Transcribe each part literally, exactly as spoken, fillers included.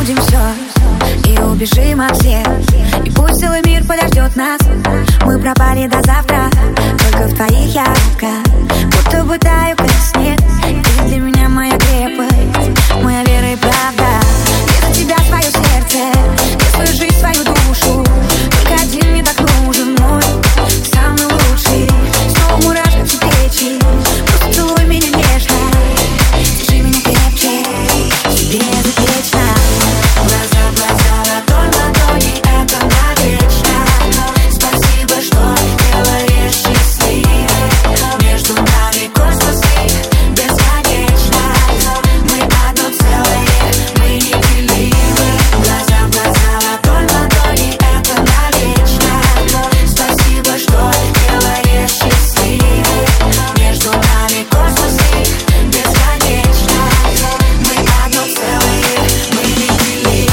забудем все и убежим от всех. И пусть целый мир подождет нас. Мы пропали до завтра, только в твоих я рука. Будто бы таю, как снег. Ты для меня моя крепость, моя вера и правда. Я за тебя свое сердце, я свою жизнь, свою душу. Только один мне так нужен, мой самый лучший. Снова мурашка в плечи, просто целуй меня нежно. Держи меня крепче, тебе безупречно. Глаза в глаза, ладонь в ладони, это навечно. Спасибо, что делаешь счастливой. Между нами космосы бесконечно. Мы одно целое, мы неделимы. Глаза в глаза, ладонь в ладони, это навечно. Спасибо, что делаешь счастливой. Между нами космосы бесконечно. Мы одно целое, мы неделимы.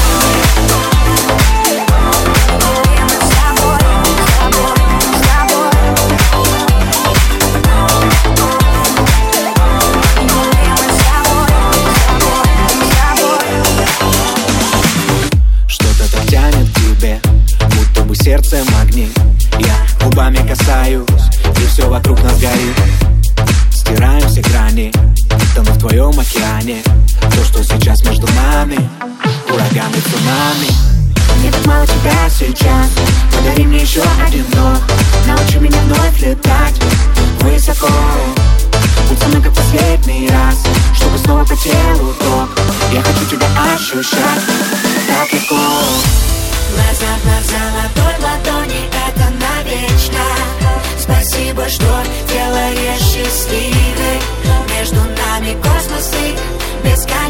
С тобой, с тобой, с тобой. Что-то так тянет к тебе, будто бы сердцем магнит. Я губами касаюсь, и все вокруг нас горит. Стираем все грани, тону в твоем океане. То, что сейчас между нами, ураган и цунами. Мне так мало тебя сейчас, подари мне еще один вдох. Научи меня вновь летать высоко. Будь со мной как последний раз, чтобы снова по телу ток. Я хочу тебя ощущать так легко. Глаза в глаза, ладонь в ладони, это навечно. Спасибо, что делаешь счастливой. Между нами космосы бесконечны.